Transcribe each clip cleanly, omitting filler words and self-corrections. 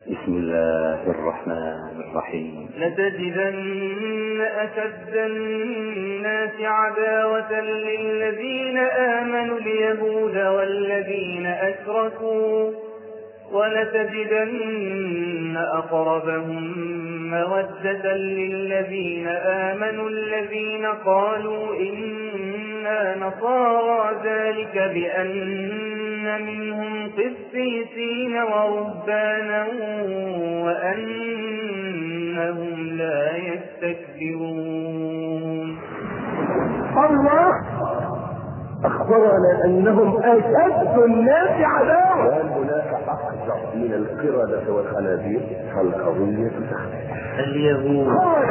بسم الله الرحمن الرحيم. لتجدن أشد الناس عداوة للذين آمنوا اليهود والذين أشركوا، ولتجدن أقربهم مودة للذين آمنوا الذين قالوا إنا نصارى، ذلك بأن منهم قسيسين ورهبانا وأنهم لا يستكبرون. الله أخبرنا أنهم أشد الناس عداوة. وهل هناك أقدر من القردة والخنازير؟ فالقضية تختلف. اليهود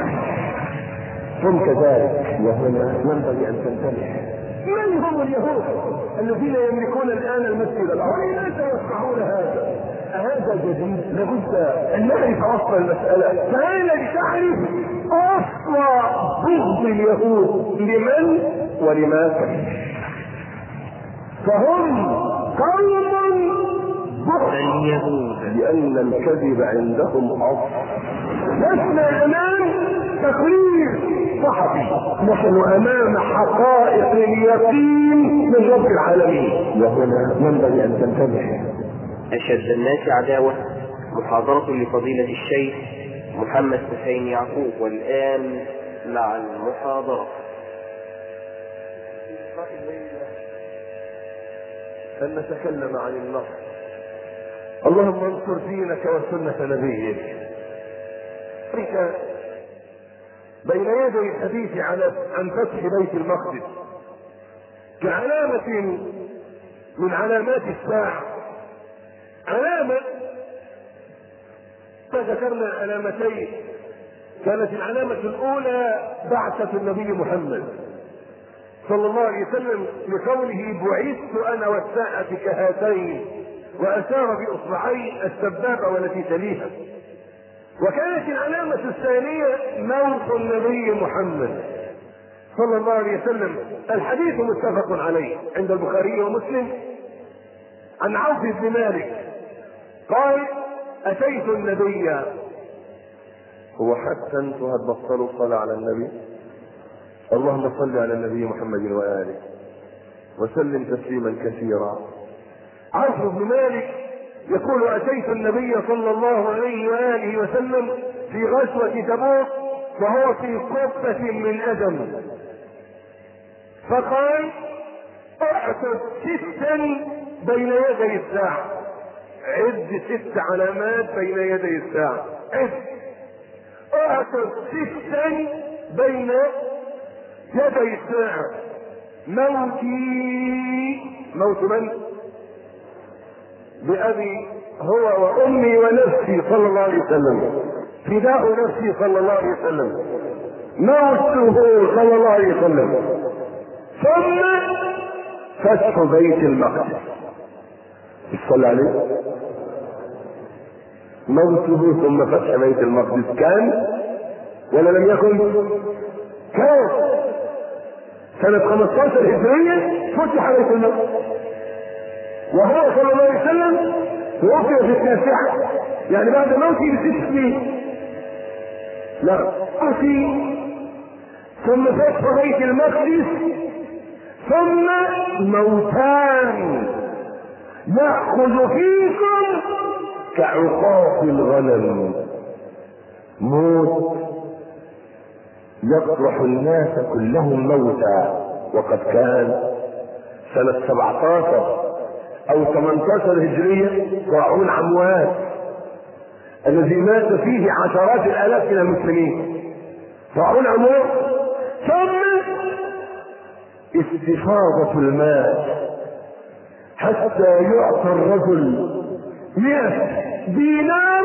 هم كذلك، وهنا ينبغي أن تنتبه. من هم اليهود الذين يملكون الآن المسجد الأعظم؟ لا يتوقعون هذا جديد؟ لابد أن نعرف أصل المسألة. فأنا لتعرف أصل بغض اليهود لمن ولماذا. فهم قوم اليهود لأن الكذب عندهم أصل. لسنا أمام تقرير صحفي، نحن أمام حقائق اليقين من رب العالمين. وهنا ينبغي أن تنتبه. أشد الناس عداوة، محاضرة لفضيلة الشيخ محمد حسين يعقوب. والآن مع المحاضرة. أن نتكلم عن النصر. اللهم انصر دينك وسنة نبيك. بين يدي الحديث عن فتح بيت المقدس كعلامة من علامات الساعة، علامة فذكرنا علامتين. كانت العلامة الأولى بعثة النبي محمد صلى الله عليه وسلم لقوله بعثت أنا والساعة كهاتين، وأشار بإصبعي السبابة والتي تليها. وكانت العلامة الثانية موت النبي محمد صلى الله عليه وسلم. الحديث متفق عليه عند البخاري ومسلم عن عوف بن مالك قال أتيت النبي. هو حتى انتم هتبطلوا الصلاة على النبي؟ اللهم صل على النبي محمد وآله وسلم تسليما كثيرا. عوف بن مالك يقول أتيت النبي صلى الله عليه وآله وسلم في غزوة تبوك وهو في قبة من أدم، فقال اعتد ستا بين يدي الساعة. عد 6 علامات بين يدي الساعة. اعتد ستا بين يدي الساعة. موت من؟ بأبي هو وأمي ونفسي صلى الله عليه وسلم، فداء نفسي صلى الله عليه وسلم، موته صلى الله عليه وسلم، ثم فتح بيت المقدس. صلى عليه. موته ثم فتح بيت المقدس كان ولا لم يكن؟ كان سنة 15 هجرية فتح بيت المقدس، وهو صلى الله عليه وسلم توفي في 9، يعني بعد موته ب6 سنين. لا أتي ثم فتح بيت المقدس ثم موتان يأخذ فيكم كعقاب الغنم. موت يطرح الناس كلهم موتا، وقد كان سنة 17 أو 18 هجرية طاعون عمواس الذي مات فيه عشرات الآلاف من المسلمين. طاعون عمواس. ثم استفاضة الماء حتى يعطى الرجل 100 دينار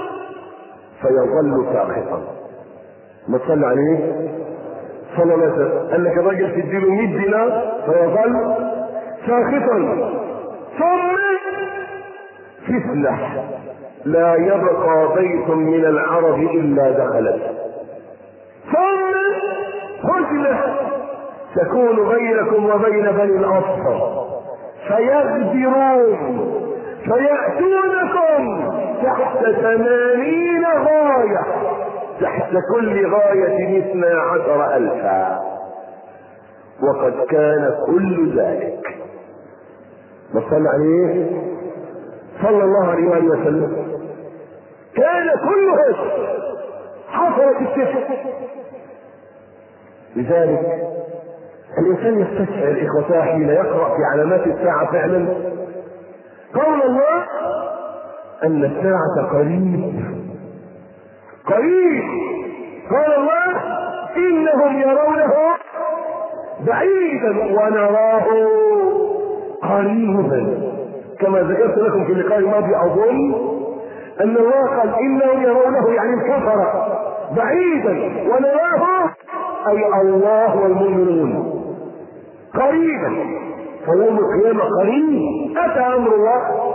فيظل ساخطا. ما تصلي عليه صلى الله عليه وسلم؟ قال لك الراجل تديله 100 دينار فيظل ساخطا. ثم تسلح لا يبقى بيت من العرب إلا دخلت. ثم هجنة تكون بينكم وبين بني الأصفر فيغدرون فيأتونكم تحت 80 غاية، تحت كل غاية 12,000، وقد كان كل ذلك. وصل عليه صلى الله عليه وسلم، كان كله حصلت التسع. لذلك الإنسان يستشعر إخوتاه حين يقرأ في علامات الساعة فعلا قول الله أن الساعة قريب قريب. قال الله إنهم يرونه بعيدا ونراه قريبا. كما ذكرت لكم في اللقاء الماضي أظن أن الله قال إنهم يرونه يعني الكفر بعيدا ونراه أي الله والمؤمنون قريبا. فيوم القيامة قريب. أتى أمر الله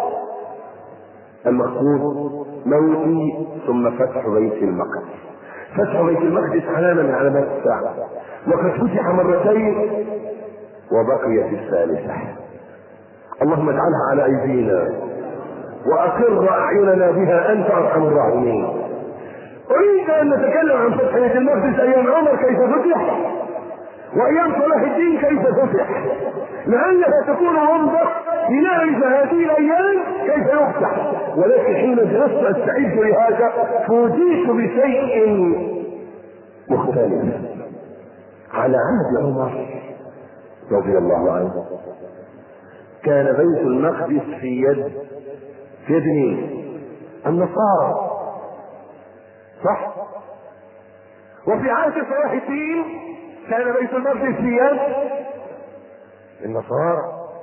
المقصود موتي ثم فتح بيت المقدس. فتح بيت المقدس علامة من علامات الساعة، وقد فتح مرتين وبقيت الثالثة. اللهم اجعلها على أيدينا وأقر أعيننا بها أنت أرحم الراحمين. أريد أن نتكلم عن فتح بيت المقدس أيام عمر كيف فتح، وأيام صلاح الدين كيف فتح، لعلها تكون عمدة لنعرف هذه الأيام كيف يفتح. ولكن حين جلست أستعد لهذا فوجئت بشيء مختلف. على عهد عمر رضي الله عنه كان بيت المقدس في يد مين؟ النصارى، صح؟ وفي عهد صلاح الدين كان بيت المقدس في يد النصارى.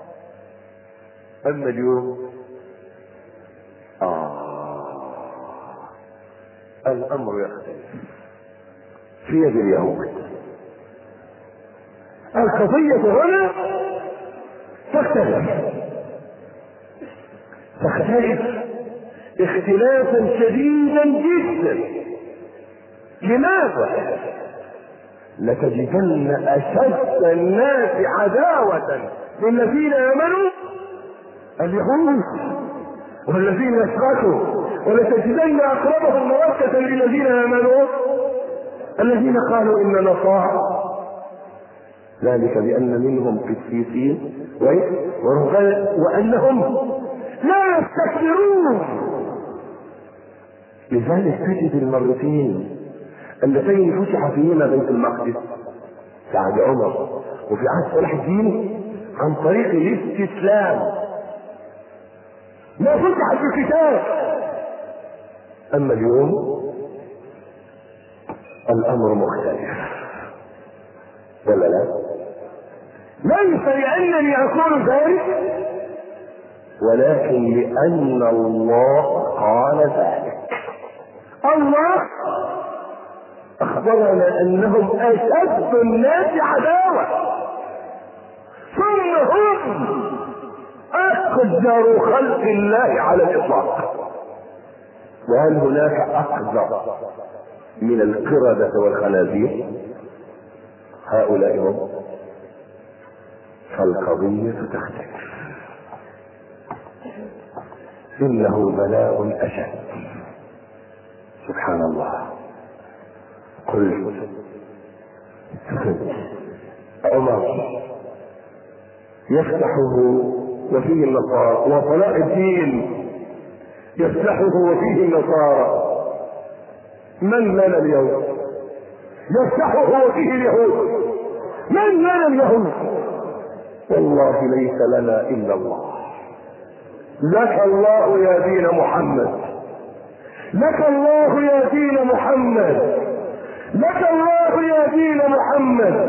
أما اليوم الأمر يختلف، في يد اليهود. القضية هنا تختلف اختلافا شديدا جدا. لماذا؟ لتجدن أشد الناس عداوة للذين آمنوا اليهود والذين اشركوا، ولتجدن أقربهم مودة للذين آمنوا الذين قالوا إن نصارى، ذلك بأن منهم قسيسين ورهبان وأنهم لا يستكبرون. لذلك تجد المرتين اللتين فتح فيهما بيت المقدس في عهد عمر وفي عهد صلاح الدين عن طريق الاستسلام، ما فتح في الكتاب. أما اليوم الأمر مختلف، ولا لا؟ ليس لأنني أقول ذلك، ولكن لأن الله قال ذلك. الله أخبرنا أنهم أشد الناس عداوة، ثم هم أقدر خلق الله على الإطلاق. وهل هناك أقدر من القردة والخنازير؟ هؤلاء هم. فالقضية تختلف. إنه بلاء أشد. سبحان الله. قل عمر يفتحه وفيه النصارى، وصلاح الدين يفتحه وفيه النصارى. من لنا اليوم؟ يفتحه وفيه اليهود. من لنا اليهود؟ والله ليس لنا إلا الله. لك الله يا دين محمد، لك الله يا دين محمد، لك الله يا دين محمد.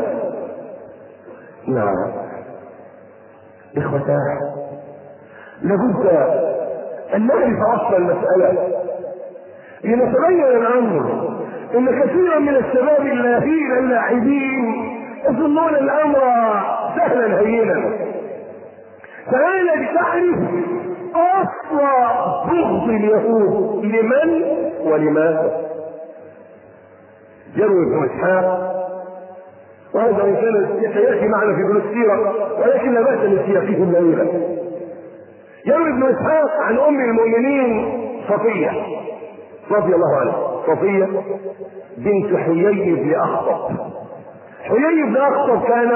نعم إخوتاه، لابد أن نعرف أصل المسألة لنتبين الأمر. إن كثيرا من الشباب اللاهين اللاعبين يظنون الأمر سهلا هينا. تعال لتعرف أصل بغض اليهود لمن ولماذا. يروي ابن إسحاق، وهذا إن كان سيأتي معنا في ابن السيرة ولكن لا بأس لسياقه الليلة. يروي ابن اسحاق عن ام المؤمنين صفيه رضي الله عنها، صفيه بنت حيي بن اخطب. حيي بن اخطب كان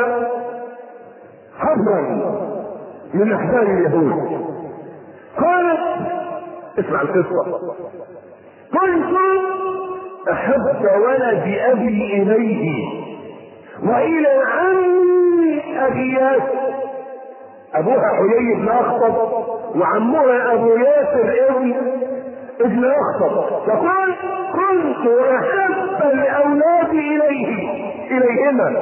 حبرا من احبار اليهود. قالت، اسمع القصه، كنت احب ولد ابي اليه والى عمي ابي ياسر، ابوها حيي بن اخطب وعمها ابو ياسر ابن اخطب، تقول كنت احب الاولاد اليهما.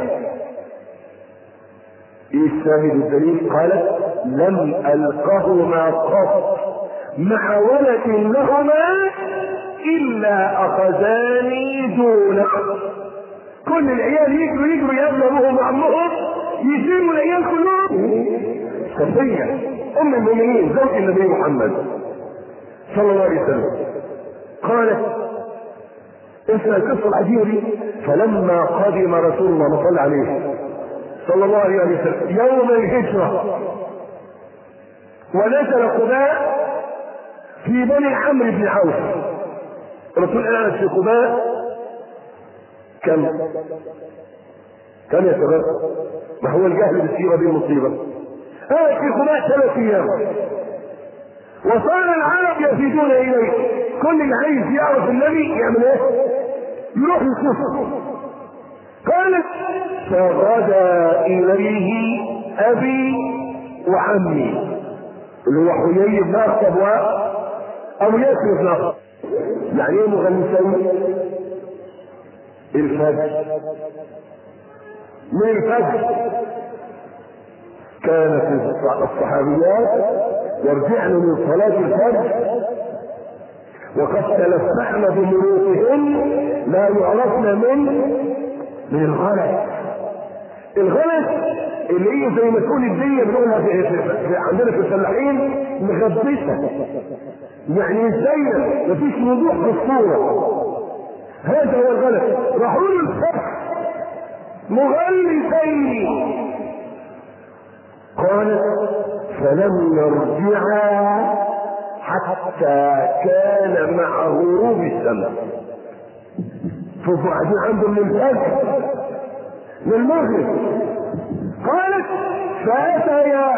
ايه الشاهد الدليل؟ قالت لم القهما قط مع ولد لهما الا اخذاني دونه. كل العيال يجروا يقابلوا ابوهم وعمهم، يجيبوا العيال كلهم. صفية ام المؤمنين زوج النبي محمد صلى الله عليه وسلم قالت، اسمع القصه العجيبه دي، فلما قدم رسول الله صلى عليه صلى الله عليه وسلم يوم الهجره ونزل قباء في بني عمرو بن عوف، الرسول قاعد في قباء كم يا شباب؟ ما هو الجهل بالسيره دي المصيبه. قاعد في قباء 3 ايام، وصار العرب يفيدون اليه، كل اللي عايز يعرف النبي يعمل ايه؟ يروح يشوفه. قالت فغدا اليه ابي وعمي اللي هو حيي بن اخطب وابو ياسر بن اخطب. يعني ايه مغنسين؟ الفجر، من الفجر كانت الصحابيات يرجعن من صلاة الفجر وقد تلفحن بمروطهن لا يعرفن من الغلس. الغلس اللي هي زي ما تقول الدنيا بنقولها عندنا في الفلاحين مغبسه، يعني ازاي مفيش وضوح في الصوره، هذا هو الغلس. راحوا له الفجر مغلسين. قالت فلم يرجعا حتى كان مع غروب الشمس. شوفوا قاعدين عندهم من الفجر للمغرب. قالت فاتيا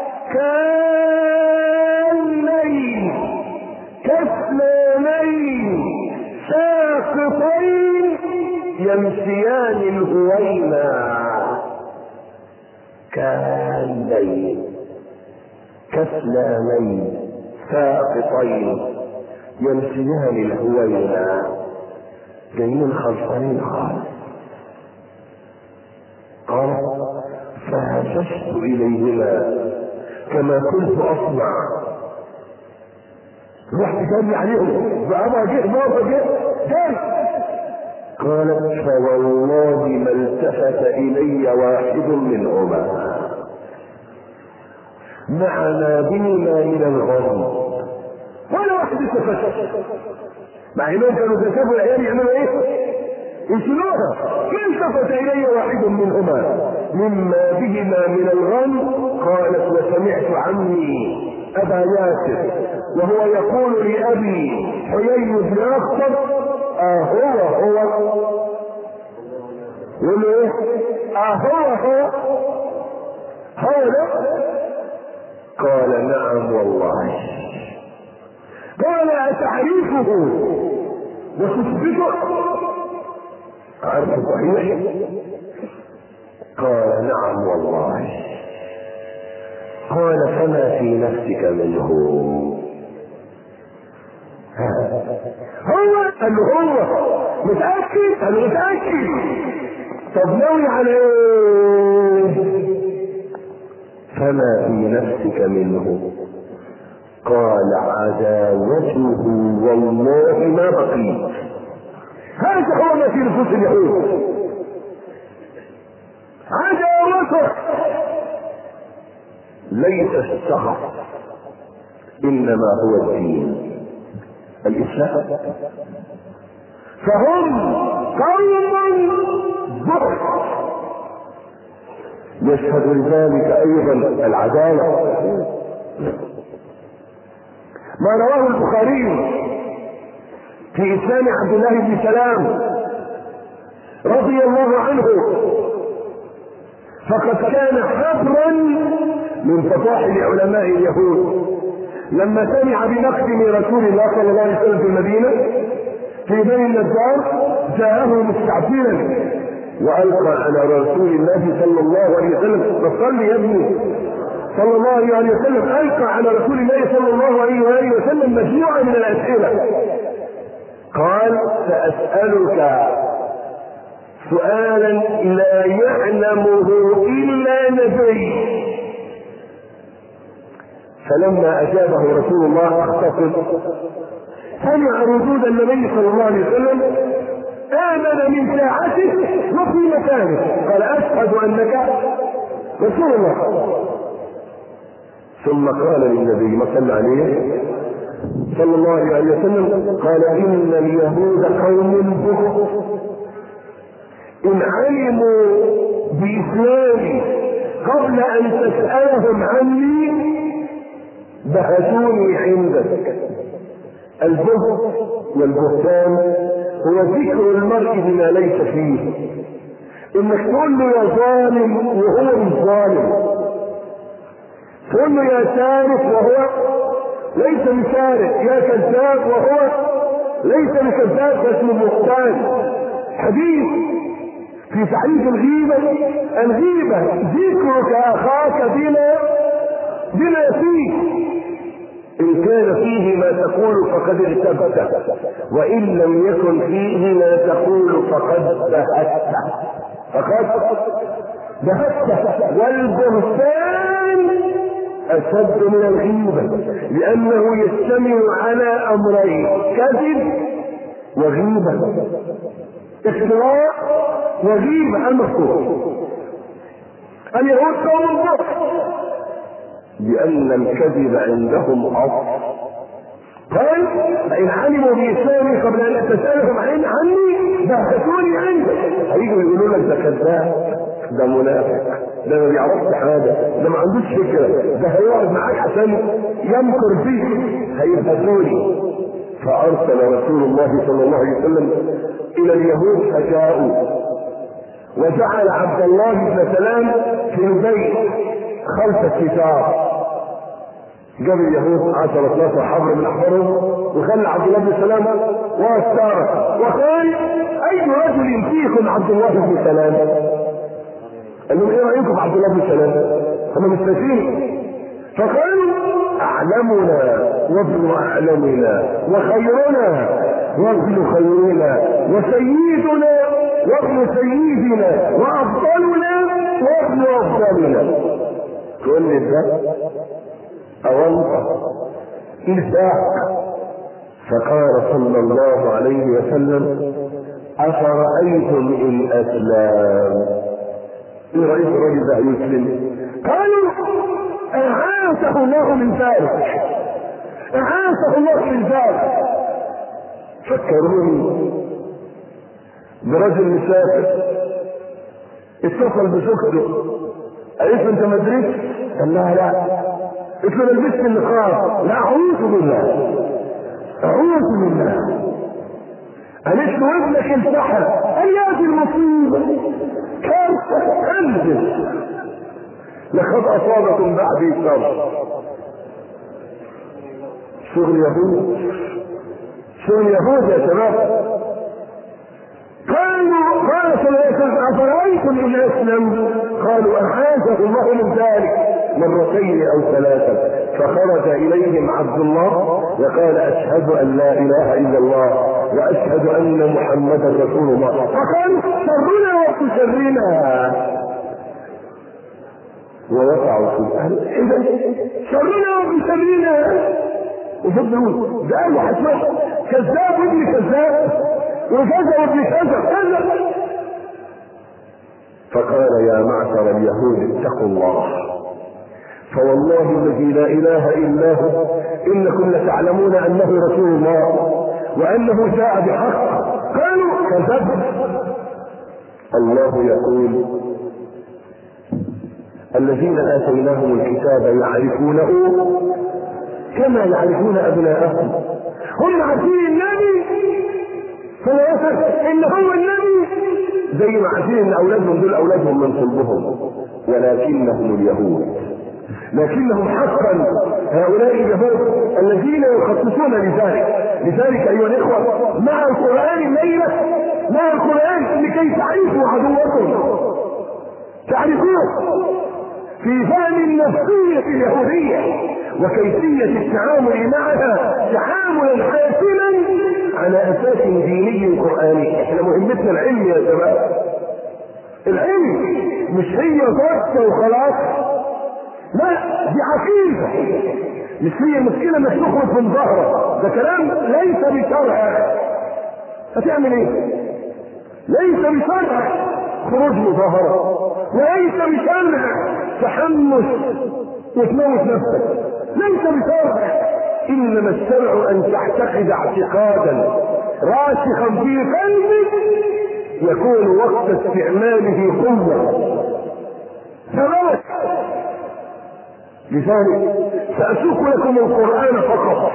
كالليل كسلانين ساقطين يمشيان الهوينا. كالليل كسلانين ساقطين يمشيان الهوينا، جايين خلصانين خالص. قال فهششت اليهما كما كنت اصنع، رحت جري عليهم، بابا جه بابا جه. قالت فوالله ما التفت الي واحد منهما مع ما بهما من الغم، ولا واحد التفت، مع انهم كانوا بيسابوا العيال يعملوا ايه؟ يشيلوها. ما التفت الي واحد منهما مما بهما من الغم. قالت وسمعت عمي ابا ياسر وهو يقول لابي حيي بن اخطب هو يقول له ايه؟ هو ده؟ قال نعم والله. قال اتعرفه وتثبته؟ عرف صحيح؟ قال نعم والله. قال فما في نفسك منه؟ هو قال له هو متأكد؟ قال له متأكد. طب ناوي على ايه؟ فما في نفسك منه؟ قال عداوته والله ما بقيت. هذا هو ما في نفوس اليهود، عداوته ليس السخط انما هو الدين الاسلام. فهم قوم بخل. يشهد لذلك ايضا العداله. ما رواه البخاري في إسلام عبد الله بن سلام رضي الله عنه، فقد كان حبرا من فصاحل علماء اليهود لما سمع بمقدم رسول الله صلى الله عليه وسلم في المدينة في بني النجار جاءه مستعجلا وألقى على رسول الله صلى الله عليه وسلم، فصل يا ابني صلى الله عليه وسلم، ألقى على رسول الله صلى الله عليه وآله وسلم مجموعة من الأسئلة. قال: سأسألك سؤالا لا يعلمه إلا نبي. فلما أجابه رسول الله اختصر، سمع ردود النبي صلى الله عليه وسلم، آمن من ساعته وفي مكانه، قال: أشهد أنك رسول الله. ثم قال للنبي ما صلى عليه صلى الله عليه وسلم، قال: إن اليهود قوم بخل، إن علموا بإسلامي قبل أن تسألهم عني بهتوني عندك. البهت والبهتان هو ذكر المرء بما ليس فيه، انك تقول له يا ظالم وهو مش ظالم، تقول له يا سارق وهو ليس بسارق، يا كذاب وهو ليس بكذاب، اسمه بهتان. حديث في تعريف الغيبة: الغيبة ذكرك أخاك بما فيه، إن كان فيه ما تقول فقد ارتبت، وإن لم يكن فيه ما تقول فقد بهت. والبهتان أشد من الغيبة، لأنه يشتمل على أمرين: كذب وغيبة، افتراء وغيبة. المذكور اليهود قوم بخل لأن الكذب عندهم أصل. قال: فإن علموا بإسلامي قبل أن تسألهم عني بهتوني عندك. هيجوا يقولوا لك ده كذاب، ده منافق، ده ما بيعرفش حاجة، ده ما عندوش فكرة، ده هيقعد معاك عشان يمكر فيك، هيبهتوني. فأرسل رسول الله صلى الله عليه وسلم إلى اليهود فجاءوا، وجعل عبد الله بن سلام في البيت خلف الستار. جاب اليهود 10-12 حبر من احبارهم وخلى عبد الله بن سلام واستاره، وقال: اي رجل فيكم عبد الله بن سلام؟ قال لهم: ايه رايكم في عبد الله بن سلام؟ هم مستفيدين. فقالوا: اعلمنا وابن اعلمنا، وخيرنا وابن خيرنا، وسيدنا وابن سيدنا، وافضلنا وابن افضلنا. كل ده أونطة إلفاق. فقال صلى الله عليه وسلم: أفرأيتم إن أسلم؟ إيه رأيت الرجل ده يسلم؟ قالوا: أعاذه الله من ذلك، أعاذه الله من ذلك. فكروني برجل مسافر اتصل بزوجته، قالت له: أنت ما دريتش؟ قال لها: لا. قلت له: لبست النقاب؟ لا. أعوذ بالله، أعوذ بالله. قالت له: ابنك انتحر. قال: يا دي المصيبة، كارثة، انزل، لقد أصابكم بعدي شر. شغل يهود، شغل يهود يا شباب. قال صلى الله عليه وسلم: أفرأيتم إن أسلم؟ قالوا: أعاذه الله من ذلك، مرتين أو ثلاثة. فخرج إليهم عبد الله وقال: أشهد أن لا إله إلا الله وأشهد أن محمدا رسول الله. فقالوا: شرنا وتشرنا، ووقعوا في الأهل. إذا شرنا وتشرنا، وفضلوا ده قالوا: حسنا كذاب ابن كذاب، وكذا ابن كذا. فقال: يا معشر اليهود اتقوا الله، فوالله الذي لا اله الا هو انكم لتعلمون انه رسول الله وانه جاء بحق. قالوا: كذبت. الله يقول: الذين اتيناهم الكتاب يعرفونه كما يعرفون ابناءهم. هم عارفين النبي فلا يثق ان هو النبي زي ما عارفين ان اولادهم دول اولادهم من صلبهم، ولكنهم اليهود. لكنهم حقا هؤلاء اليهود الذين يخصصون لذلك ايها الاخوه مع القران الليله، مع القران لكي تعرفوا عدوكم، تعرفوه في فهم النفسيه اليهوديه وكيفيه التعامل معها تعاملا حاسما على اساس ديني قراني. احنا مهمتنا العلم يا شباب، العلم مش هي ضربه وخلاص، لا دي عقيده، مش هي المشكله انك تخرج من ظهرك، ده كلام ليس بشرع. هتعمل ايه؟ ليس بشرع خروج من ظهرك، وليس بشرع تحمس وتموت نفسك، ليس بشرع. انما الشرع ان تعتقد اعتقادا راسخا في قلبك يكون وقت استعماله قوه ثبات. لذلك سأسوق لكم القرآن فقط،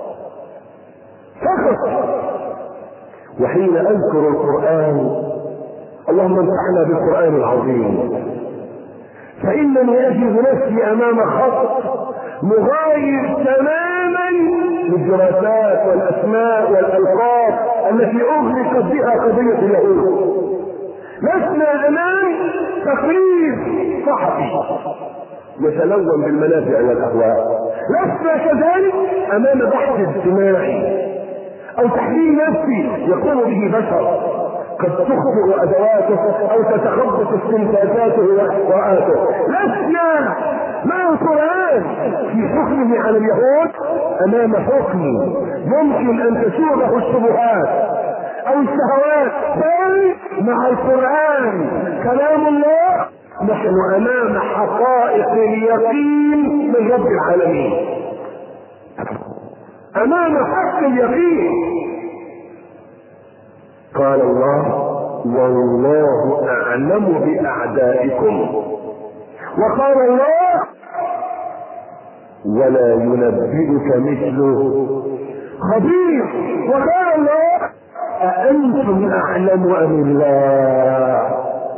وحين أذكر القرآن اللهم انفعنا بالقرآن العظيم، فإنني أجد نفسي أمام خط مغاير تماما للدراسات والأسماء والألقاب التي أغلقت بها قضية اليهود. لسنا أمام تقرير صحفي يتلون بالمنافع والاهواء، لسنا كذلك امام بحث اجتماعي او تحليل نفسي يقوم به بشر قد تخطئ ادواته او تتخبط استنتاجاته واخطاءاته. لسنا مع القران في حكمه على اليهود امام حكم يمكن ان تشوبه الشبهات او الشهوات، بل مع القران كلام الله نحن امام حقائق اليقين من رب العالمين، امام حق اليقين. قال الله والله اعلم باعدائكم، وقال الله ولا ينبئك مثله خبير، وقال الله أأنتم أعلم أم الله.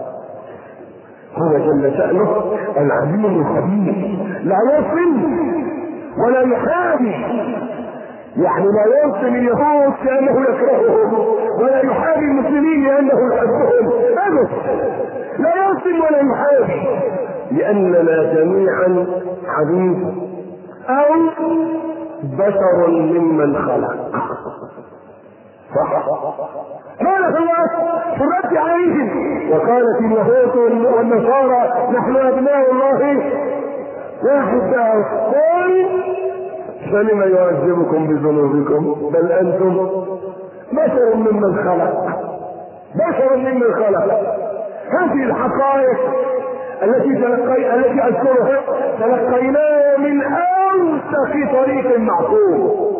هو جل شأنه العليم الخبير، لا يصل ولا يحامي، يعني لا يوصل اليهود كأنه يكرههم ولا يحامي المسلمين لأنه يحبهم أبدا، لا يوصل ولا يحامي، لأننا جميعا حبيب أو بشر ممن خلق. صح؟ قال الله في الرد عليهم وقالت اليهود والنصارى نحن ابناء الله واحباؤه، قل فلم يعذبكم بذنوبكم بل انتم بشر ممن خلق، بشر ممن خلق. هذه الحقائق التي اذكرها تلقيناها من اوثق طريق معقول،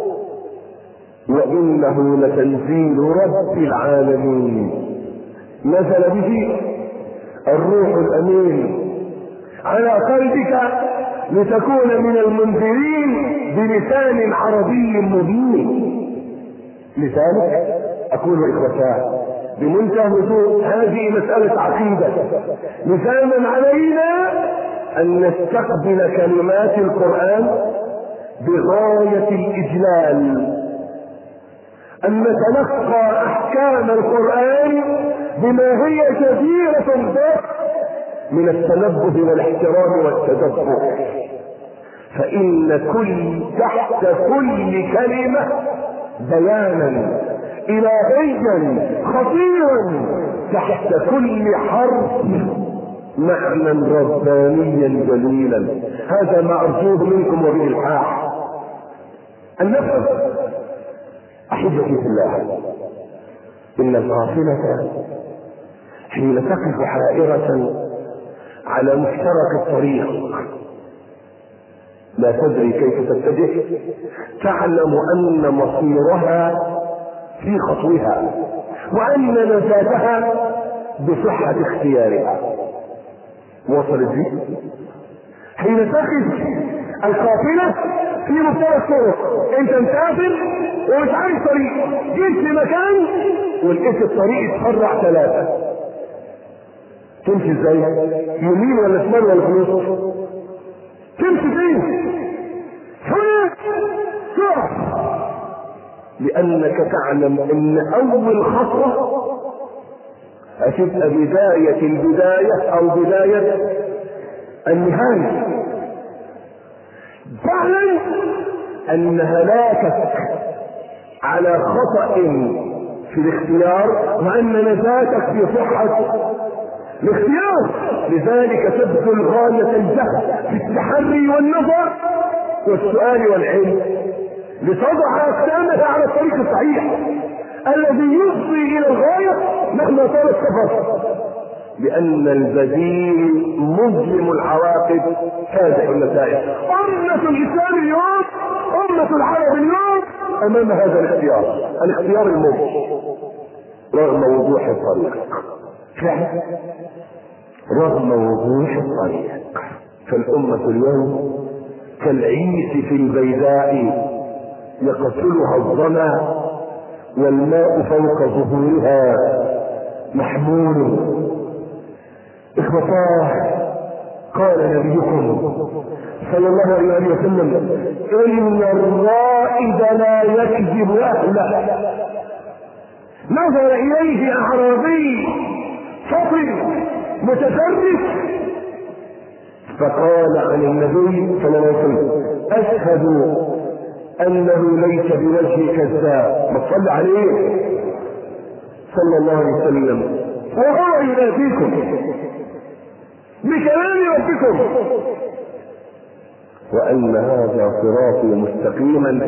وإنه لتنزيل رب العالمين نزل به الروح الأمين على قلبك لتكون من المنذرين بلسان عربي مبين. لذلك أقول إخوتاه بمنتهى الهدوء هذه مسألة عقيدة، لزاما علينا أن نستقبل كلمات القرآن بغاية الإجلال، أن نتلقى أحكام القرآن بما هي جديرة به من التنبه والاحترام والتدبر، فإن تحت كل كلمة بيانا إلهيا خطيرا، تحت كل حرف معنى ربانيا جليلا. هذا ما أرجوه منكم وبالحاح النفس. أحبتي في الله، إن الغافلة حين تقف حائرة على مفترق الطريق لا تدري كيف تتجه، تعلم أن مصيرها في خطوها وأن نجاتها بصحة اختيارها. وصلت دي؟ حين تقف القافلة في مختلف طرق، انت مسافر ومش عارف طريق، جيت في مكان ولقيت الطريق اتفرع 3، تمشي ازاي؟ يمين ولا شمال ولا في النص؟ تمشي فين؟ هنا تقف، لانك تعلم ان اول خطوه هتبقى بدايه البدايه او بدايه النهايه. فاعلم ان هلاكك على خطأ في الاختيار وان نجاتك في صحة الاختيار. لذلك تبذل غاية الجهد في التحري والنظر والسؤال والعلم لتضع اقدامها على الطريق الصحيح الذي يفضي الى الغاية مهما طال السفر، لأن البديل مظلم العواقب هذه النتائج. أمة الإسلام اليوم، أمة العرب اليوم أمام هذا الاختيار المظلم رغم وضوح الطريق. رغم وضوح الطريق فالأمة اليوم كالعيس في البيداء يقتلها الظما والماء فوق ظهورها محمول. اخوتاه، قال نبيكم صلى الله عليه وسلم ان الرائد لا يكذب اهله. نظر اليه اعرابي فطن متفرس فقال عن النبي صلى الله عليه وسلم اشهد انه ليس بوجه كذاب. ما تصلي عليه صلى الله عليه وسلم وهو يناديكم بكلام ربكم وان هذا صراطي مستقيما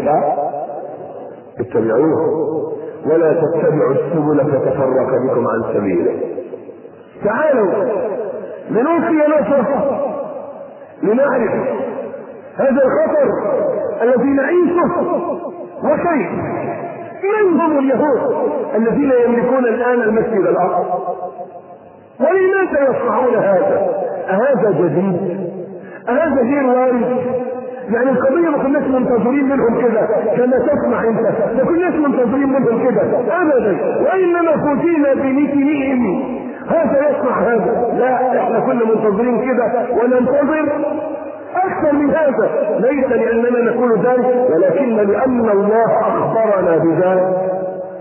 فاتبعوه ولا تتبعوا السبل فتفرق بكم عن سبيله. تعالوا لنلقي نصره لنعرف هذا الخطر الذي نعيشه وكيف. من هم اليهود الذين يملكون الان المسجد الاقصى؟ ولماذا يصنعون هذا؟ أهذا جديد؟ أهذا غير وارد؟ يعني القضية ما كناش منتظرين منهم كده كما تسمع انت، ما كناش منتظرين منهم كده ابدا، وانما فوتينا بمثلهم هذا يصنع هذا. لا، احنا كنا منتظرين كده وننتظر اكثر من هذا، ليس لاننا نقول ذلك ولكن لان الله اخبرنا بذلك.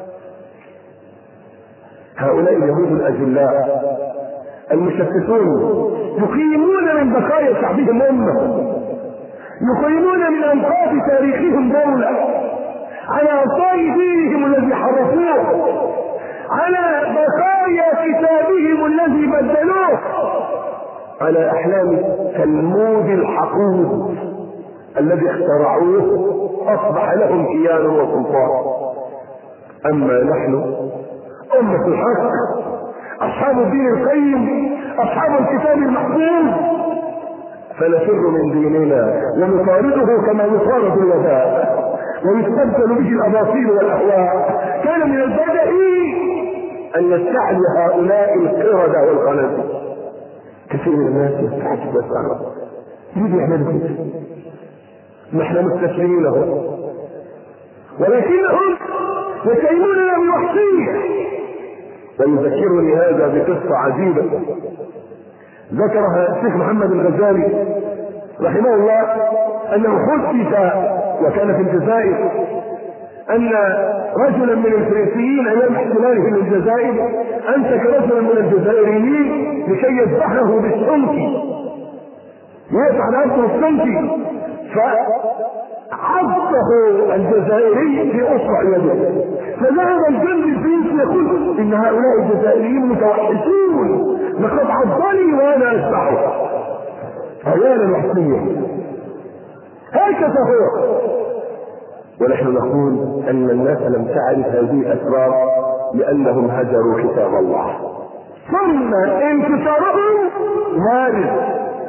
هؤلاء اليهود الاجلاء المشتتون يقيمون من بقايا شعبهم امه، يقيمون من انقاض تاريخهم دولة، على أوصال دينهم الذي حرفوه، على بقايا كتابهم الذي بدلوه، على أحلام تلمود الحقود الذي اخترعوه أصبح لهم كيان وسلطان. أما نحن أمة الحق أصحاب الدين القيم أصحاب الكتاب المحفوظ فنفر من ديننا ونطارده كما يطارد الوباء ويستبدل به الاباطيل والاهواء. كان من البدء ان يستعلي هؤلاء القردة والخنازير. كثير من الناس يستعجب ويستغرب ليه بيعملوا كده؟ نحن مستسلمين لهم ولكنهم يتيموننا بالوحشية. ويذكرني هذا بقصة عجيبة ذكرها الشيخ محمد الغزالي رحمه الله، انه حدث وكان في الجزائر ان رجلا من الفرنسيين ايام احتلاله للجزائر امسك رجلا من الجزائريين لكي يذبحه بالسمك، يقطع نفسه السمك، فعضه الجزائري في اصبع يده، فذهب الجند الفرنسي يقول ان هؤلاء الجزائريين متوحشون، لقد عضني وانا اذبحه. عيال الوحشية هكذا هو. ونحن نقول ان الناس لم تعرف هذه الاسرار لانهم هجروا كتاب الله، ثم انتصارهم وارد.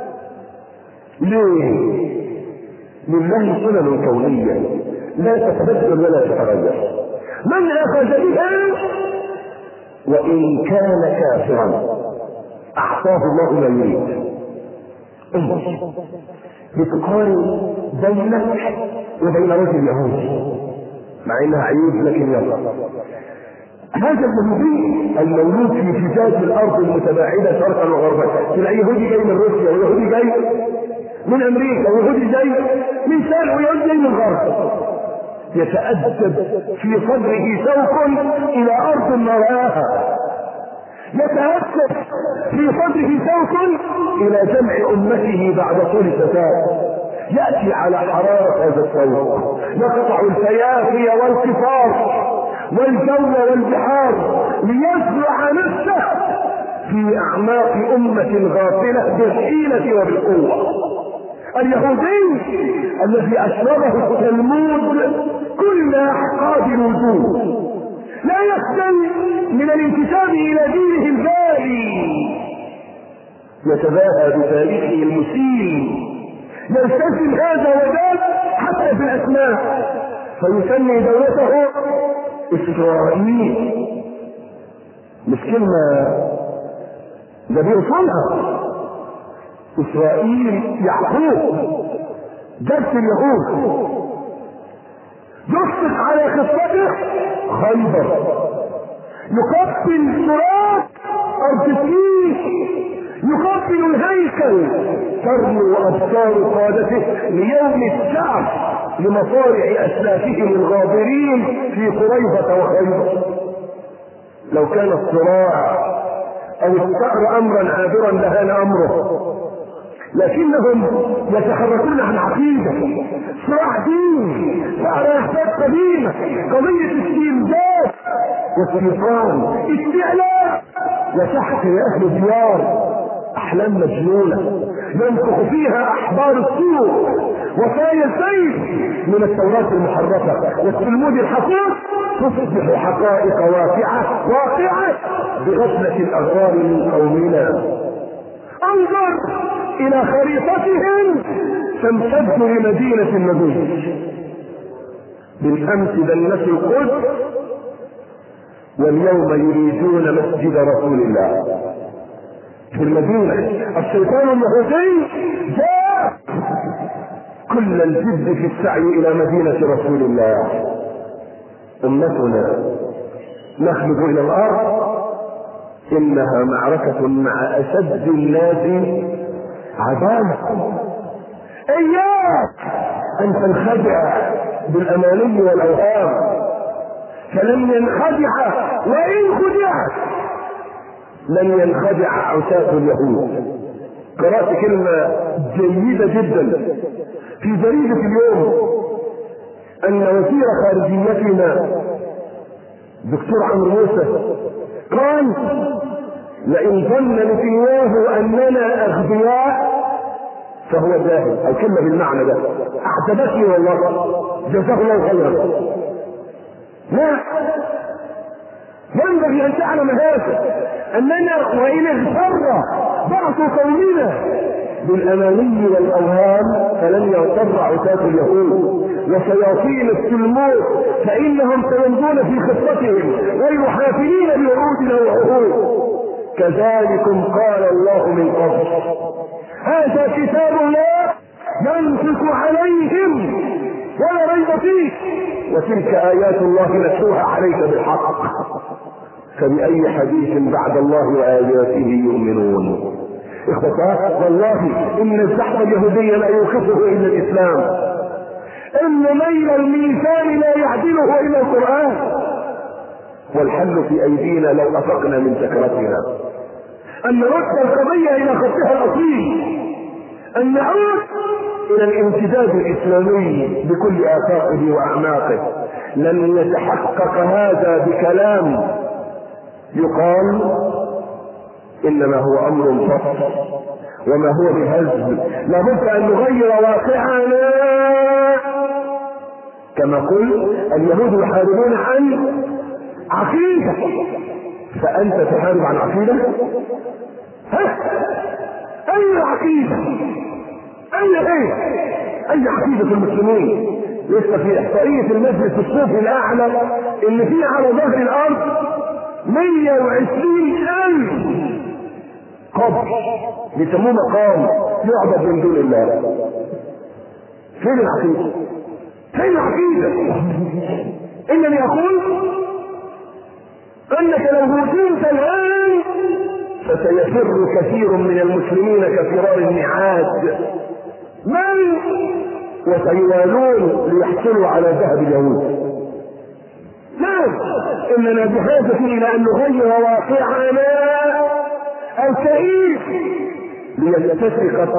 ليه؟ لله سنن كونية لا تتبدل ولا تتغير، من اخذ بها وان كان كافرا اعطاه الله ما يريد. انظر، بتقارن بينك وبين رجل يهودي، مع انها عيوب لكن يلا. هذا اليهودي المولود في فجاج الارض المتباعده شرقا وغربا، تلاقي يهودي جاي من روسيا ويهودي جاي من امريكا ويهودي جاي من شرق ويهودي جاي من الغرب، يتأدب في صدره شوق الى ارض نراها، يتأدب في صدره شوق الى جمع امته بعد طول فتاة، يأتي على حرارة هذا الشوق، يقطع الفيافي والكفار والجو والبحار ليزرع نفسه في اعماق امة غافلة بالحيلة وبالقوة. اليهودي الذي اشربه التلمود كل احقاد الوجود، لا يخجل من الانتساب الى دينه البالي، يتباهى بتاريخه المسيء، يلتزم هذا وذاك حتى في الاسماء، فيسمي دولته اسرائيل، مش كلمة ده بيوصلها. اسرائيل يعقوب جد اليهود، يطلق على خطته خيبر، يقبل تراب ارض الكيس، يقبل الهيكل، ترمو ابصار قادته ليوم الشعب لمصارع اسلافهم الغابرين في قريظة وخيبر. لو كان الصراع او الثأر امرا عابرا لهان امره، لكنهم يتحركون عن عقيدة، صراع دين، ثأر احداث قديمة، قضية استنجاد واستيطان، استعلاء، وتحت اهل الديار احلام مجنونة ينفخ فيها احبار السوق وفايا السيف من التوراة المحرفة والتلمود الحقوق، تصبح حقائق واقعة بغفلة الاغرار من قومنا. انظر الى خريطتهم تمتد لمدينة النبي، بالامس دنسوا القدس واليوم يريدون مسجد رسول الله في المدينة. الشيطان اليهودي جاء كل الجد في السعي الى مدينة رسول الله. امتنا نخلد الى الارض انها معركة مع اشد الناس عداوة. اياك ان تنخدع بالاماني والاوهام، فلن ينخدع وان خدعت لن ينخدع عتاة اليهود. قرأت كلمة جيدة جدا في جريدة اليوم ان وزير خارجيتنا دكتور عمرو موسى قال لئن ظن نتنياهو اننا اغبياء فهو جاهل، او كلمة بالمعنى ده اعجبتني والله، جزاه الله خيرا. لا، ينبغي ان تعلم هذا، اننا وان اغتر بعض قومنا بالاماني والاوهام فلن يغتر عتاة اليهود وشياطين التلمود، فانهم سيمضون في خطتهم غير حافلين بوعودنا وعهود. كذلكم قال الله من قبل، هذا كتاب الله ينطق عليهم ولا ريب فيه، وتلك ايات الله نتلوها عليك بالحق، فبأي حديث بعد الله وآياته يؤمنون. اخوتاه والله ان الزحف اليهودي لا يوقفه الا الاسلام، ان ميل الميزان لا يعدله الا القرآن، والحل في ايدينا لو افقنا من سكرتنا ان نرد القضية الى خطها الاصيل، ان نعود الى الامتداد الاسلامي بكل افاقه واعماقه. لن يتحقق هذا بكلام يقال، انما هو امر فصل وما هو بهزل. لابد ان نغير واقعنا، كما قلت اليهود يحاربون عن عقيدة، فانت تحارب عن عقيدة؟ ها؟ اي عقيدة؟ اي عقيدة المسلمين؟ لسه في احصائية المجلس الصوفي الاعلى اللي فيه على ظهر الارض 120,000 قبر بيسموه مقام يعبد من دون الله. فين العقيدة؟ فين العقيدة؟ انني اقول انك لو هزمت الان فسيفر كثير من المسلمين كفرار النعاج من وسيوالون ليحصلوا على ذهب اليهود. نعم، اننا بحاجة الى ان نغير واقعنا الكئيب ليتفق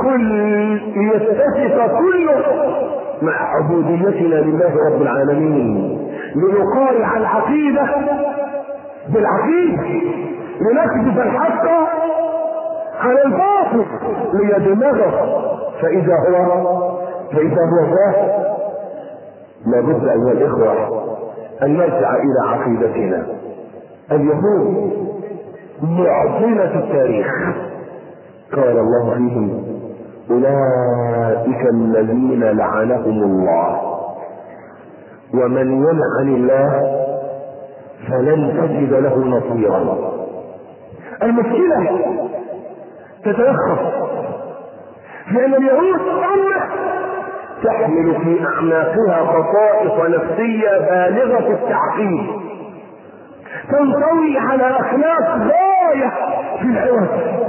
كله مع عبوديتنا لله رب العالمين، لنقارع العقيدة بالعقيدة، لنكذب الحق على الباطل ليدمغه فإذا هو ظاهر. لابد أيها الإخوة أن نرجع إلى عقيدتنا. اليهود معضلة التاريخ، قال الله فيهم أولئك الذين لعنهم الله ومن يلعن الله فلن تجد له نصيرا. المشكلة تتلخص في أن اليهود أمة تحمل في أعناقها خصائص نفسية بالغة التعقيد، تنطوي على أخلاق غاية في العوج،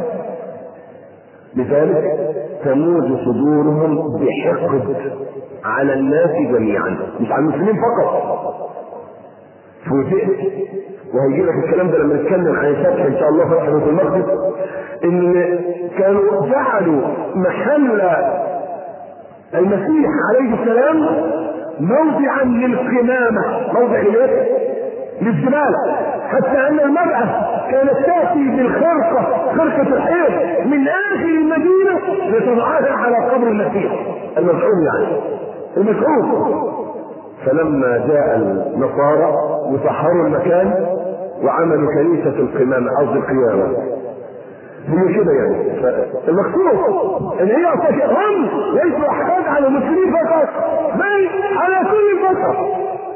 لذلك تموج صدورهم بحقد على الناس جميعا، مش على المسلمين فقط. فوجئت وهيجي لك الكلام ده لما نتكلم عن فتح ان شاء الله فتح بيت المقدس، ان كانوا جعلوا محل المسيح عليه السلام موضعا للقمامة، موضع للزبالة، حتى ان المرأة كانت تأتي بالخرقة، خرقة الحيض من اخر المدينة لتضعها على قبر المسيح المزعوم، يعني المزعوم. فلما جاء النصارى وطهروا المكان وعملوا كنيسة القمامة او القيامة، هي كده يعني. فالمقصود ان هي هم ليسوا احقاد على المسلمين فقط، بل على كل البشر،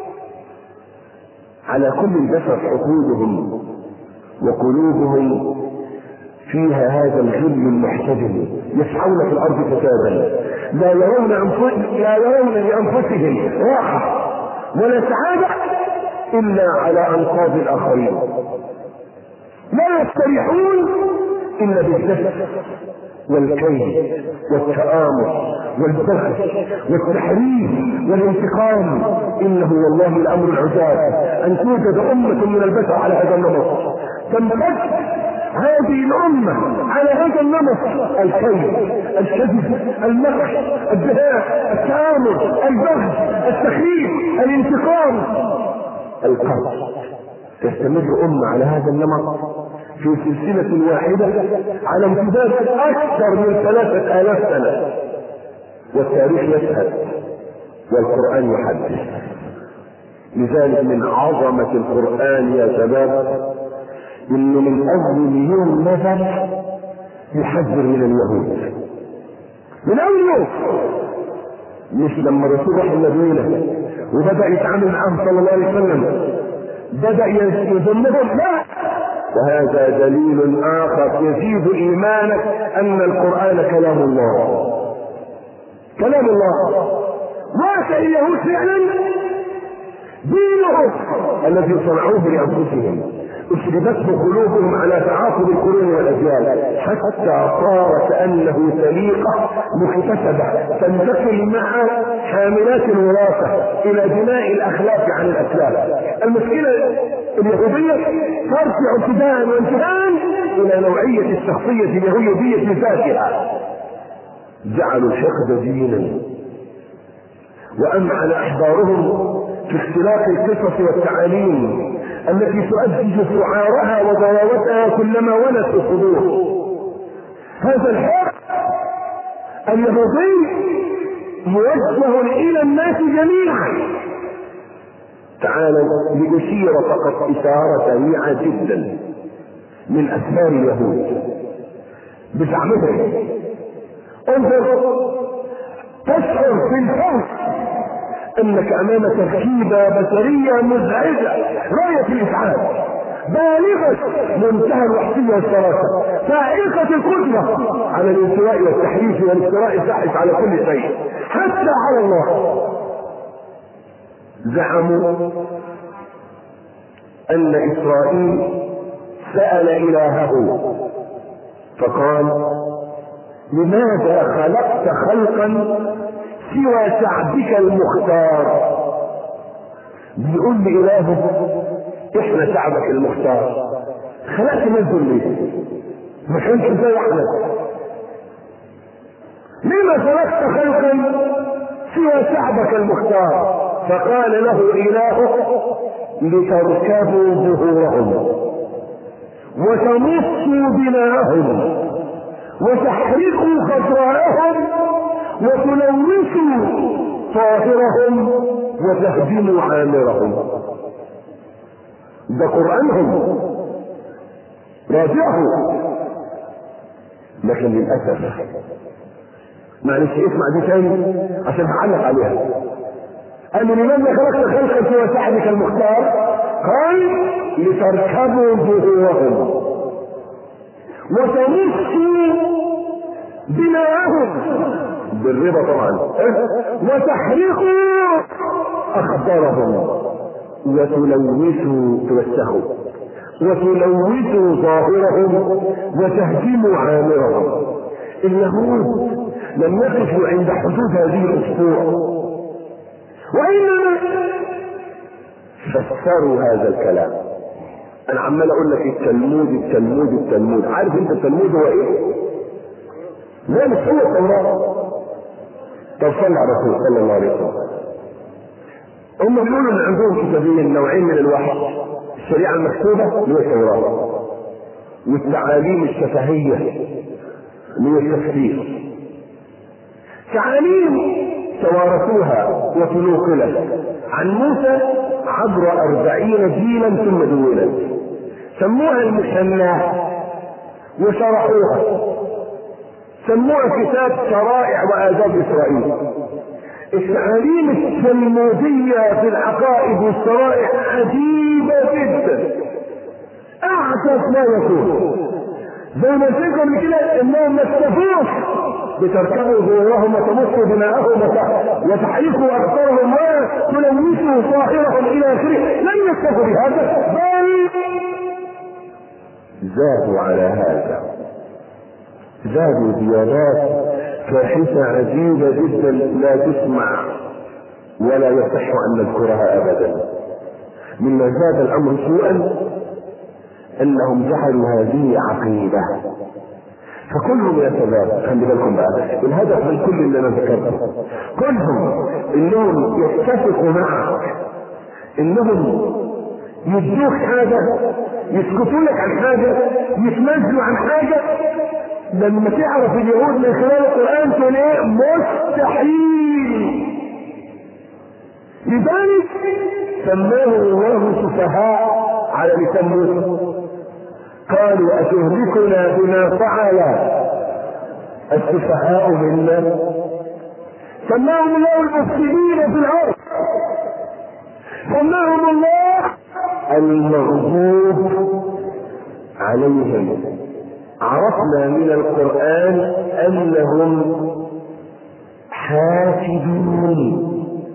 على كل البشر. عقولهم وقلوبهم فيها هذا الغل المحتدم، يسعون في الارض فسادا، لا يرون لانفسهم راحه ولا سعاده الا على انقاض الاخرين، لا يستريحون الا بالذات والكيد والتآمر والبغي والتحريف والانتقام. انه والله الامر العجاب ان توجد امة من البشر على هذا النمط، تمتد هذه الامة على هذا النمط: الكيد، الكذب، المكر، الدهاء، التآمر، البغي، التخريف، الانتقام، القتل. تستمر امة على هذا النمط في سلسلة واحدة على امتداد اكثر من 3000 سنة، والتاريخ يشهد والقرآن يحدث. لذلك من عظمة القرآن يا شباب انه من اول يوم نزل يحذر من اليهود، من اول يوم، مش لما الرسول راح المدينة وبدأ يتعامل معهم صلى الله عليه وسلم بدأ يذمهم، لا. وهذا دليل آخر يزيد إيمانك أن القرآن كلام الله، كلام الله. واقع اليهود فعلا دينهم الذي صنعوه لأنفسهم، اشربته قلوبهم على تعاقب القرون والأجيال، حتى صار كأنه سليقة مكتسبة تنتقل مع حاملات الوراثة إلى بناء الأخلاق عن الأسلاف. المشكلة اليهودية ترجع ابتداء وانتهاء إلى نوعية الشخصية اليهودية ذاتها. جعلوا الحقد دينا، وأمعن أحبارهم في اختلاق القصص والتعاليم التي تؤدي سعارها وضراوتها كلما ولت الصدور. هذا الحق اليهودي موجه الى الناس جميعا. تعالوا لأشير فقط إشارة سريعة جدا من أسماء اليهود بزعمهم. انظر، تشعر في الفرق انك امام تركيبة بشرية مزعجة غاية الازعاج، بالغة منتهى الوحشية والشراسة، فائقة القدرة على الانتواء والتحريف والافتراء الفاحش على كل شيء، حتى على الله. زعموا ان اسرائيل سأل الهه فقال لماذا خلقت خلقا سوى شعبك المختار؟ بيقول لي الهه احنا شعبك المختار، خلقت منهم ليه؟ ما كانش زي احنا. لما خلقت خلقا سوى شعبك المختار؟ فقال له الهه لتركبوا ظهورهم وتمصوا دماءهم وتحرقوا خضراءهم وتلوثوا طاهرهم وتهدموا عامرهم. ده قرآنهم، راجعه. لكن للأسف معلش اسمع دي تاني عشان هعلق عليها. قال لماذا خلقت خلقا سوى شعبك المختار؟ قال لتركبوا ظهورهم وتمصوا دماءهم بالربا طبعا وتحرقوا اخبارهم وتلوثوا توسخوا وتلوثوا ظاهرهم وتهدموا عامرهم. اليهود لم يقفوا عند حدود هذه الاسبوع، وانما فسروا هذا الكلام. انا عمال اقول لك التلمود. عارف انت التلمود هو ايه؟ لا مش هو التوراة. طب صل على رسول صلى الله عليه وسلم. هم بيقولوا ان عندهم كتابين نوعين من الوحي، الشريعة المكتوبة اللي هي التوراة، والتعاليم الشفهية اللي هي التفسير. تعاليم توارثوها وتنوقلت عن موسى عبر 40 جيلا ثم دونت، سموها المسنات وشرحوها، سموها كتاب شرائع وآداب إسرائيل. التعاليم التلمودية في العقائد والشرائع عجيبة جدا، أعجب ما يكون. زي ما قلت قبل كده انهم ما اكتفوش بتركبوا ظهورهم وتمصوا دماءهم وتحرقوا اخطارهم وتلوثوا ظاهرهم الى اخره، لم يكتفوا بهذا بل زادوا على هذا، زادوا زيادات فاحشة عجيبة جدا لا تسمع ولا يصح ان نذكرها ابدا. مما زاد الامر سوءا انهم جعلوا هذه عقيدة، فكلهم يتبادل. خلي بالكم بقى الهدف من كل اللي انا ذكرته، كلهم انهم يتفقوا معك، انهم يدوك حاجة، يسكتوا لك عن حاجة، يتنازلوا عن حاجة. لما تعرف اليهود من خلال القرآن تقول ايه؟ مستحيل. لذلك سماه الله سفهاء على لسان موسى، قالوا أتهلكنا بما فعل السفهاء منا. سماهم الله المفسدين في الأرض، سماهم الله المغضوب عليهم. عرفنا من القرآن أنهم حاسدون،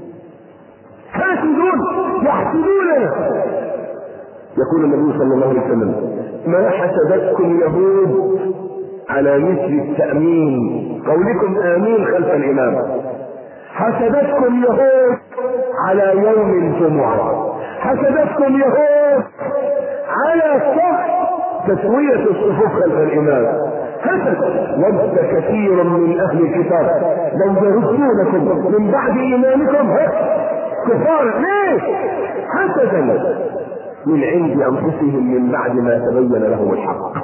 يحسدوننا. يقول النبي صلى الله عليه وسلم ما حسدتكم يهود على مثل التأمين، قولكم آمين خلف الإمام. حسدتكم يهود على يوم الجمعة، حسدتكم يهود على تسوية الصفوف خلف الإمام. حسد. ود كثير من أهل الكتاب لو يردونكم من بعد إيمانكم كفار. ليه؟ حسدا من عند أنفسهم من بعد ما تبين لهم الحق.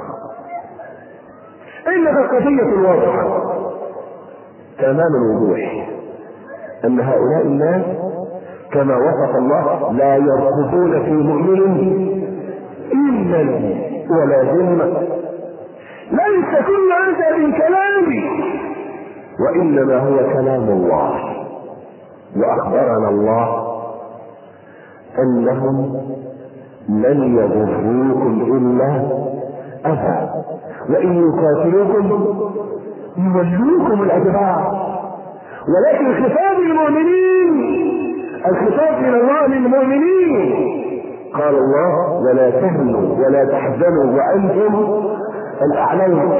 إنها قضية واضحة تمام الوضوح أن هؤلاء الناس كما وصف الله لا يرقبون في مؤمن إلا ولا ذمة. ليس كل هذا من كلامي، وإنما هو كلام الله. وأخبرنا الله أنهم لن يضروكم إلا أذى، وإن يقاتلوكم يولوكم الأدبار. ولكن خطاب المؤمنين الخطاب الى الله للمؤمنين. قال الله ولا تهنوا ولا تحزنوا وانتم الاعلون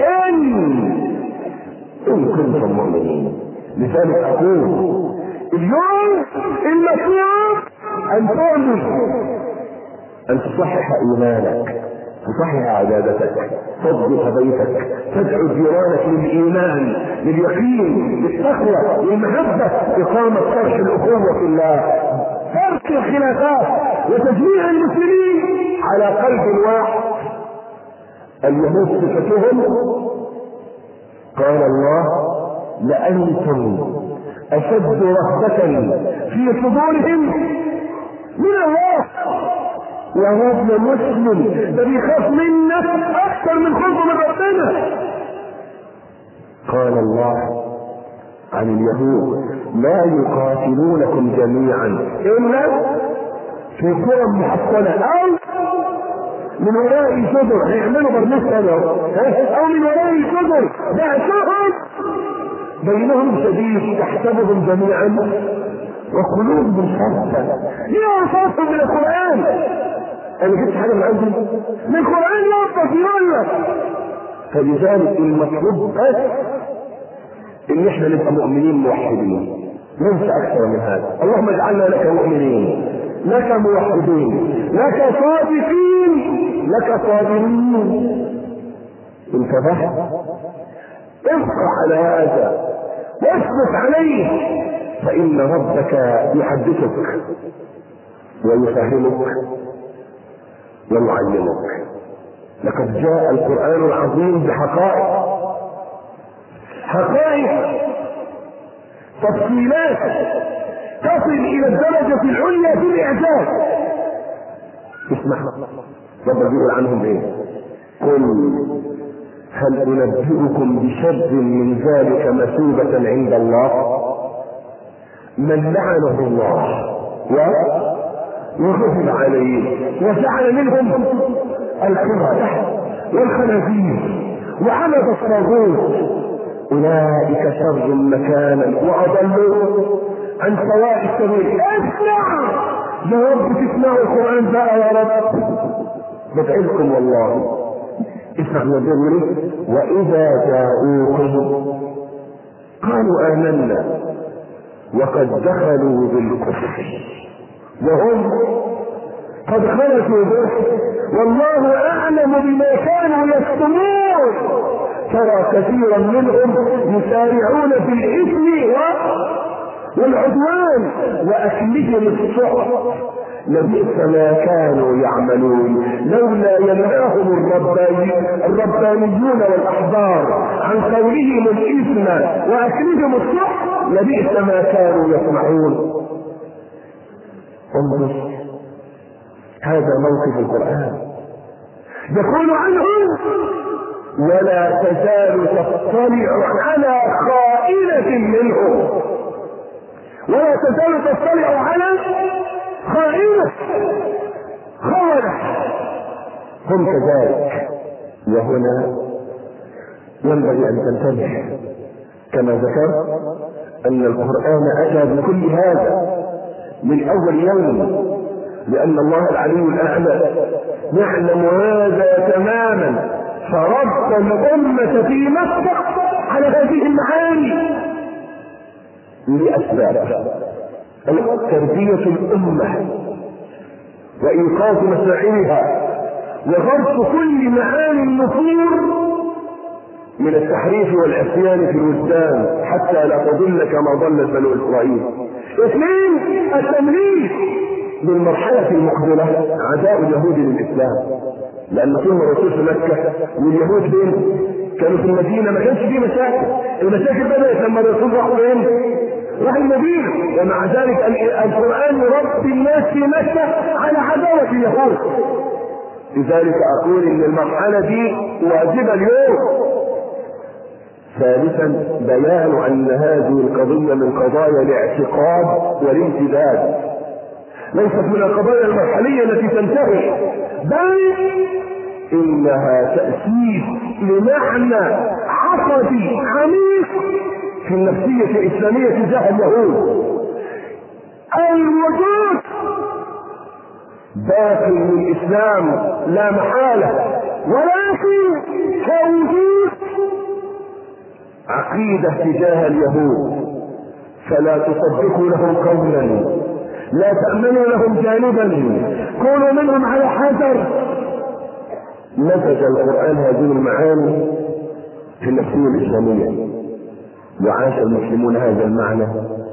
ان كنتم مؤمنين. لذلك اقول اليوم المطلوب ان تؤمن، ان تصحح ايمانك، تصحح عبادتك، تضبط بيتك، تدعو جيرانك للايمان، لليقين، للتقوى، للمحبه، اقامه فرح الاخوه في الله، ترك الخلافات وتجميع المسلمين على قلب واحد. اليهود صفتهم قال الله لأنتم أشد رهبة في صدورهم من الله. وهو ابن مسلم ده بيخاف منك أكثر من خوفه من ربنا. قال الله عن اليهود لا يقاتلونكم جميعا إلا في قرى محصنة أو من وراء جدر، هيعملوا برنامج او من وراء جدر بأسهم بينهم شديد تحسبهم جميعا وقلوبهم شتى. ليه انصافهم من القرآن؟ انا جبت حاجه من عندي من القرآن يوضح يقول لك. فلذلك المطلوب بس ان احنا نبقى مؤمنين موحدين، ننسى اكثر من هذا. اللهم اجعلنا لك مؤمنين، لك موحدين، لك صادقين، لك صابرين. انتبه، اصبر على هذا واثبت عليه، فإن ربك يحدثك ويفهمك ويعلمك. لقد جاء القرآن العظيم بحقائق، حقائق تفصيلات تصل إلى الدرجة العليا في الإعجاز. اسمع ربنا بيقول عنهم ايه؟ قل هل أنبئكم بشر من ذلك مثوبة عند الله من لعنه الله وغضب عليه وجعل منهم القردة والخنازير وعبد الطاغوت أولئك شر مكانا وأضلوا عن سواء السبيل. اسمع يا رب، تسمعوا القرآن بقى يا رب، بدعيكم والله. اسمع ما بيقول وإذا جاءوكم قالوا آمنا وقد دخلوا بالكفر وهم قد خرجوا به والله أعلم بما كانوا يكتمون. ترى كثيرا منهم يسارعون في الإثم والعدوان وأكلهم السحت، لبئس ما كانوا يعملون. لولا ينهاهم الربانيون والأحبار عن قولهم الإثم وأكلهم السحت لبئس ما كانوا يصنعون. انظر هذا موقف القرآن يقول عنهم ولا تزال تطلع على خائنة منهم، ولا تزال تطلع على خائنة خونة هم كذلك. وهنا ينبغي أن تنتبه كما ذكرت أن القرآن أتى بكل هذا من أول يوم، لأن الله العلي الأعلى يعلم هذا تماما، فرد الأمة في مكة على هذه المعاني لأسباب: تربية الأمة وإيقاظ مشاعرها وغرس كل معاني النفور من التحريف والعصيان في الوجدان حتى لا تضل كما ضلت بنو إسرائيل. اثنين، التمليك للمرحلة المقبلة عداء اليهود للإسلام، لأن ثم الرسول في مكة واليهود فين؟ كانوا في المدينة، ما كانش فيه مشاكل. المشاكل بدأت لما الرسول راح فين؟ راح المدينة. ومع ذلك القرآن يربي الناس في مكة على عداوة اليهود. لذلك أقول إن المرحلة دي واجبة اليوم. ثالثا، بيان أن هذه القضية من قضايا الاعتقاد والامتداد، ليست من القضايا المرحلية التي تنتهي، بل إنها تأسيس لمعنى عقدي عميق في النفسية الإسلامية تجاه اليهود. الوجود باقي للإسلام لا محالة، ولكن كوجود عقيدة تجاه اليهود، فلا تصدقوا لهم قولا، لا تأمنوا لهم جانبا، كونوا منهم على حذر. نسج القرآن هذه المعاني في النفسية الإسلامية، وعاش المسلمون هذا المعنى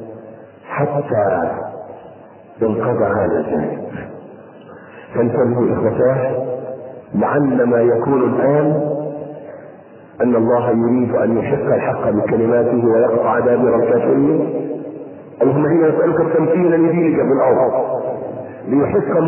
حتى انقضى هذا الجانب. فانتبهوا إخوتاه، لعل ما يكون الآن أن الله يريد أن يحق الحق بكلماته ويقطع دابر الكافرين. اللهم إنا نسألك التمكين لدينك في الأرض، ليحق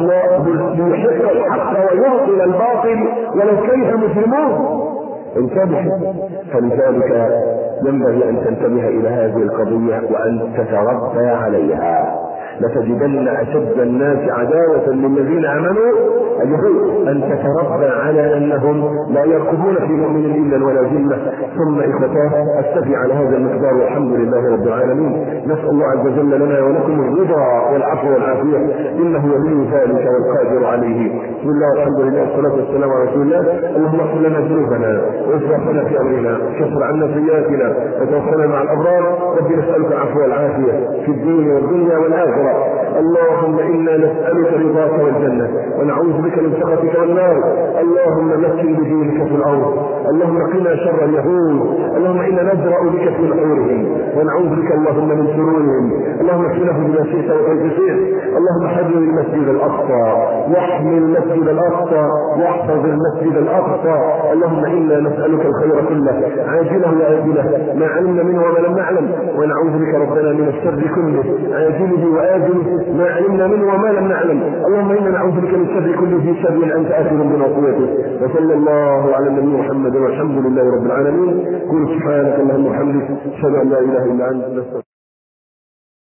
الحق ويبطل الباطل ولو كره المسلمون. انتبه، فلذلك ينبغي أن تنتبه إلى هذه القضية وأن تتربى عليها. لتجدن أشد الناس عداوة للذين آمنوا اليهود، أن تتربى على أنهم لا يرقبون في مؤمن إلا ولا ذمة. ثم إخوتاه، أستفي على هذا المقدار والحمد لله رب العالمين. نسأل الله عز وجل لنا ولكم الرضا والعفو والعافية، إنه ولي ذلك والقادر عليه. بسم الله والحمد لله والصلاة والسلام على رسول الله. اللهم اغفر لنا ذنوبنا واسرافنا في أمرنا، كفر عنا سيئاتنا وتوفنا مع الأبرار. رب نسألك العفو والعافية في الدين والدنيا والآخرة. اللهم إنا نسألك رضاك والجنة ونعوذ بك من سخطك والنار. اللهم مكن بدينك في الأرض، اللهم قنا شر اليهود. اللهم إنا نجرأ بك في نحورهم ونعوذ بك اللهم من شرورهم. اللهم اكفنهم بما شئت وكيف شئت. اللهم حرر المسجد الأقصى واحمي المسجد الأقصى واحفظ المسجد الأقصى. اللهم إنا نسألك الخير كله عاجله وآجله، ما علمنا منه وما لم نعلم، ونعوذ بك ربنا من الشر كله عاجله وآجله ما علمنا منه وما لم نعلم. اللهم إنا نعوذ بك من شر كل ذي شر أنت آخذ بناصيته. وصلى الله على النبي محمد والحمد لله رب العالمين. قل سبحانك اللهم وبحمدك، أشهد أن لا إله إلا أنت.